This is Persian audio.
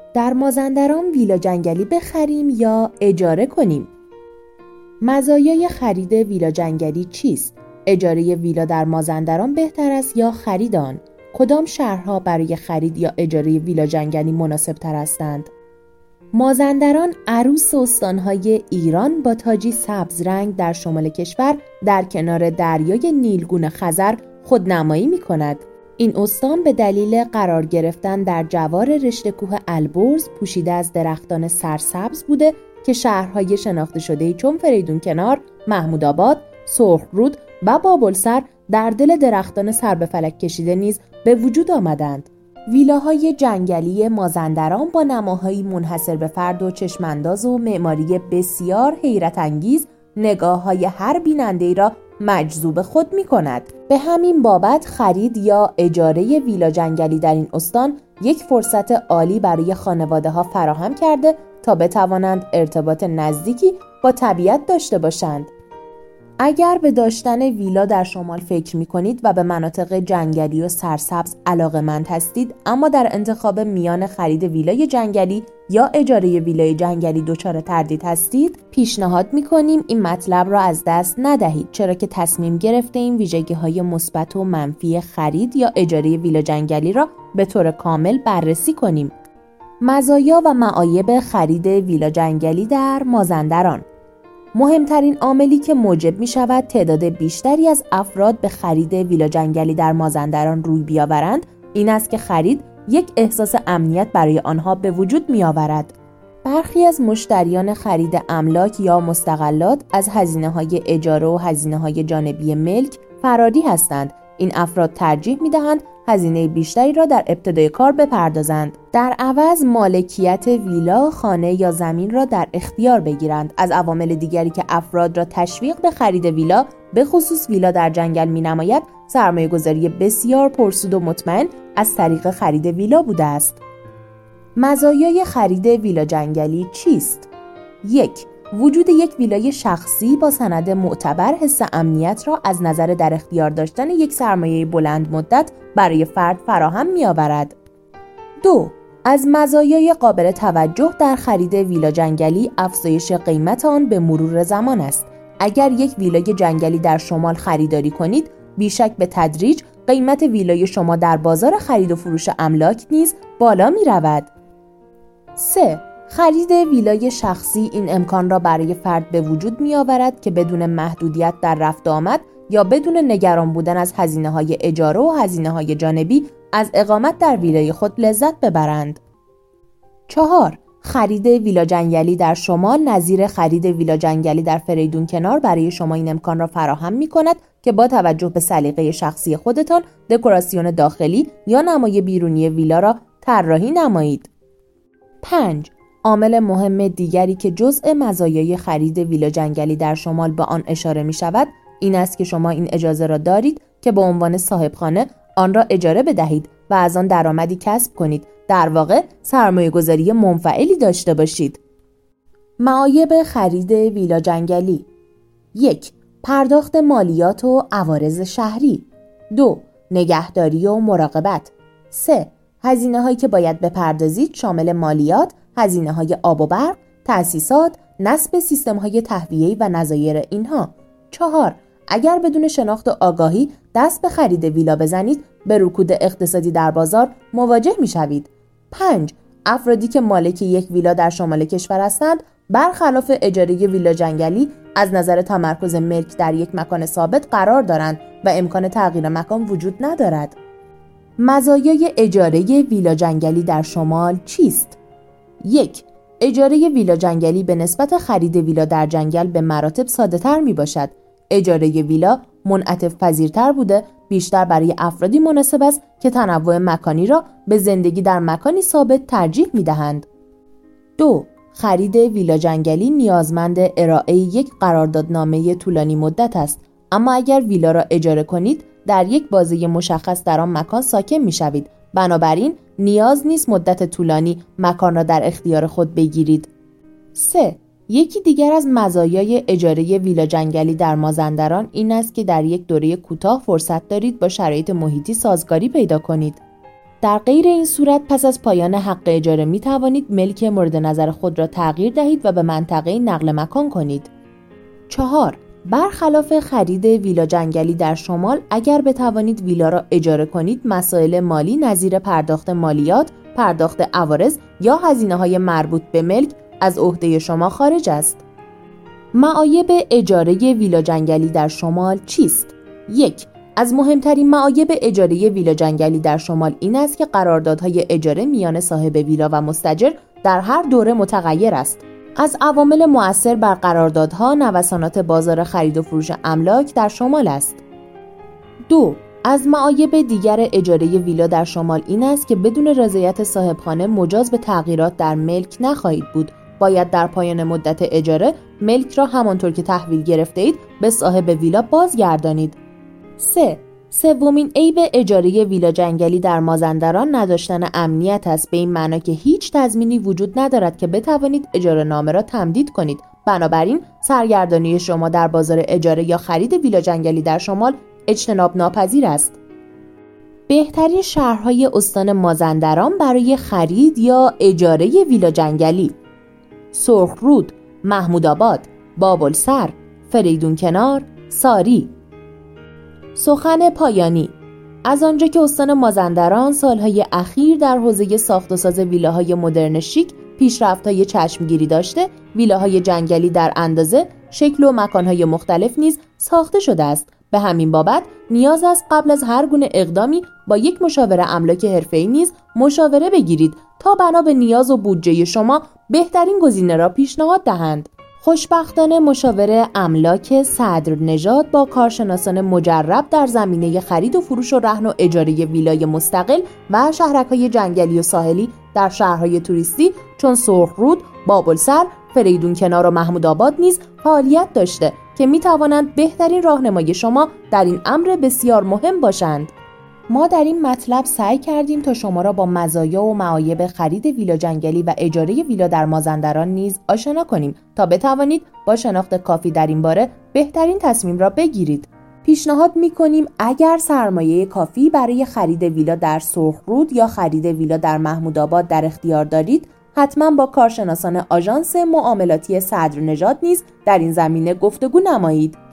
در مازندران ویلا جنگلی بخریم یا اجاره کنیم؟ مزایای خرید ویلا جنگلی چیست؟ اجاره ویلا در مازندران بهتر است یا خرید آن؟ کدام شهرها برای خرید یا اجاره ویلا جنگلی مناسب تر هستند؟ مازندران عروس استانهای ایران با تاجی سبز رنگ در شمال کشور در کنار دریای نیلگون خزر خودنمایی می کند. این استان به دلیل قرار گرفتن در جوار رشته کوه البرز پوشیده از درختان سرسبز بوده که شهرهای شناخته شده‌ای چون فریدون کنار، محمودآباد، سرخرود و بابلسر در دل درختان سر به فلک کشیده نیز به وجود آمدند. ویلاهای جنگلی مازندران با نماهایی منحصر به فرد و چشمانداز و معماری بسیار حیرت انگیز نگاه‌های هر بیننده‌ای را مجذوب خود می‌کند. به همین بابت خرید یا اجاره ویلا جنگلی در این استان یک فرصت عالی برای خانواده‌ها فراهم کرده تا بتوانند ارتباط نزدیکی با طبیعت داشته باشند. اگر به داشتن ویلا در شمال فکر می‌کنید و به مناطق جنگلی و سرسبز علاقه‌مند هستید اما در انتخاب میان خرید ویلای جنگلی یا اجاره ویلای جنگلی دچار تردید هستید، پیشنهاد می‌کنیم این مطلب را از دست ندهید، چرا که تصمیم گرفته‌ایم ویژگی‌های مثبت و منفی خرید یا اجاره ویلا جنگلی را به طور کامل بررسی کنیم. مزایا و معایب خرید ویلا جنگلی در مازندران. مهمترین عاملی که موجب می شود تعداد بیشتری از افراد به خرید ویلا جنگلی در مازندران روی بیاورند این است که خرید یک احساس امنیت برای آنها به وجود می آورد. برخی از مشتریان خرید املاک یا مستغلات از هزینه‌های اجاره و هزینه‌های جانبی ملک فراری هستند. این افراد ترجیح می دهند هزینه بیشتری را در ابتدای کار بپردازند. در عوض مالکیت ویلا، خانه یا زمین را در اختیار بگیرند. از عوامل دیگری که افراد را تشویق به خرید ویلا، به خصوص ویلا در جنگل می‌نماید، سرمایه‌گذاری بسیار پرسود و مطمئن از طریق خرید ویلا بوده است. مزایای خرید ویلا جنگلی چیست؟ 1. وجود یک ویلای شخصی با سند معتبر حس امنیت را از نظر در اختیار داشتن یک سرمایه بلند مدت برای فرد فراهم می آورد. 2. از مزایای قابل توجه در خرید ویلا جنگلی افزایش قیمت آن به مرور زمان است. اگر یک ویلای جنگلی در شمال خریداری کنید، بیشک به تدریج قیمت ویلای شما در بازار خرید و فروش املاک نیز بالا می رود. 3. خرید ویلای شخصی این امکان را برای فرد به وجود می آورد که بدون محدودیت در رفت و آمد یا بدون نگران بودن از هزینه‌های اجاره و هزینه‌های جانبی از اقامت در ویلای خود لذت ببرند. 4. خرید ویلا جنگلی در شمال نظیر خرید ویلا جنگلی در فریدون کنار برای شما این امکان را فراهم می کند که با توجه به سلیقه شخصی خودتان دکوراسیون داخلی یا نمای بیرونی ویلا را طراحی نمایید. 5. عامل مهم دیگری که جزء مزایای خرید ویلا جنگلی در شمال به آن اشاره می شود این است که شما این اجازه را دارید که به عنوان صاحبخانه آن را اجاره بدهید و از آن درآمدی کسب کنید. در واقع سرمایه‌گذاری منفعلی داشته باشید. معایب خرید ویلا جنگلی: 1. پرداخت مالیات و عوارض شهری. 2. نگهداری و مراقبت. 3. هزینه‌هایی که باید بپردازید شامل مالیات، هزینه‌های آب و برق، تأسیسات، نصب سیستم‌های تهویه‌ای و نظایر اینها. 4. اگر بدون شناخت و آگاهی دست به خرید ویلا بزنید، به رکود اقتصادی در بازار مواجه می‌شوید. 5. افرادی که مالک یک ویلا در شمال کشور هستند، برخلاف اجاره ویلا جنگلی از نظر تمرکز ملک در یک مکان ثابت قرار دارند و امکان تغییر مکان وجود ندارد. مزایای اجاره ویلا جنگلی در شمال چیست؟ 1. اجاره ویلا جنگلی به نسبت خرید ویلا در جنگل به مراتب ساده‌تر میباشد. اجاره ویلا منعطف پذیرتر بوده، بیشتر برای افرادی مناسب است که تنوع مکانی را به زندگی در مکانی ثابت ترجیح می‌دهند. 2. خرید ویلا جنگلی نیازمند ارائه یک قراردادنامه طولانی مدت است، اما اگر ویلا را اجاره کنید در یک بازه مشخص در آن مکان ساکن می‌شوید، بنابراین نیاز نیست مدت طولانی مکان را در اختیار خود بگیرید. 3. یکی دیگر از مزایای اجاره ویلا جنگلی در مازندران این است که در یک دوره کوتاه فرصت دارید با شرایط محیطی سازگاری پیدا کنید. در غیر این صورت پس از پایان حق اجاره می توانید ملک مورد نظر خود را تغییر دهید و به منطقه نقل مکان کنید. 4. برخلاف خرید ویلا جنگلی در شمال، اگر بتوانید ویلا را اجاره کنید، مسائل مالی نظیر پرداخت مالیات، پرداخت عوارض یا هزینه‌های مربوط به ملک از عهده شما خارج است. معایب اجاره ویلا جنگلی در شمال چیست؟ 1. از مهمترین معایب اجاره ویلا جنگلی در شمال این است که قراردادهای اجاره میان صاحب ویلا و مستاجر در هر دوره متغیر است. از عوامل مؤثر بر قراردادها نوسانات بازار خرید و فروش املاک در شمال است. 2. از معایب دیگر اجاره ویلا در شمال این است که بدون رضایت صاحبخانه مجاز به تغییرات در ملک نخواهید بود. باید در پایان مدت اجاره ملک را همانطور که تحویل گرفته اید به صاحب ویلا بازگردانید. 3. سومین عیب اجاره ویلا جنگلی در مازندران نداشتن امنیت است، به این معنا که هیچ تضمینی وجود ندارد که بتوانید اجاره نامه را تمدید کنید. بنابراین سرگردانی شما در بازار اجاره یا خرید ویلا جنگلی در شمال اجتناب ناپذیر است. بهترین شهرهای استان مازندران برای خرید یا اجاره ویلا جنگلی: سرخرود، محمودآباد، بابلسر، فریدون کنار، ساری. سخن پایانی: از آنجا که استان مازندران سالهای اخیر در حوزه ساخت و ساز ویلاهای مدرن شیک پیشرفت‌های چشمگیری داشته، ویلاهای جنگلی در اندازه، شکل و مکانهای مختلف نیز ساخته شده است. به همین بابت نیاز است قبل از هر گونه اقدامی با یک مشاور املاک حرفه‌ای نیز مشاوره بگیرید تا بنا به نیاز و بودجه شما بهترین گزینه را پیشنهاد دهند. خوشبختانه مشاور املاک صدرنژاد با کارشناسان مجرب در زمینه خرید و فروش و رهن و اجاره ویلای مستقل و شهرک‌های جنگلی و ساحلی در شهرهای توریستی چون سرخرود، بابلسر، فریدون کنار و محمودآباد نیز فعالیت داشته که می توانند بهترین راهنمای شما در این امر بسیار مهم باشند. ما در این مطلب سعی کردیم تا شما را با مزایا و معایب خرید ویلا جنگلی و اجاره ویلا در مازندران نیز آشنا کنیم تا بتوانید با شناخت کافی در این باره بهترین تصمیم را بگیرید. پیشنهاد می‌کنیم اگر سرمایه کافی برای خرید ویلا در سرخرود یا خرید ویلا در محمودآباد در اختیار دارید، حتما با کارشناسان آژانس معاملاتی صدرنژاد نیز در این زمینه گفتگو نمایید.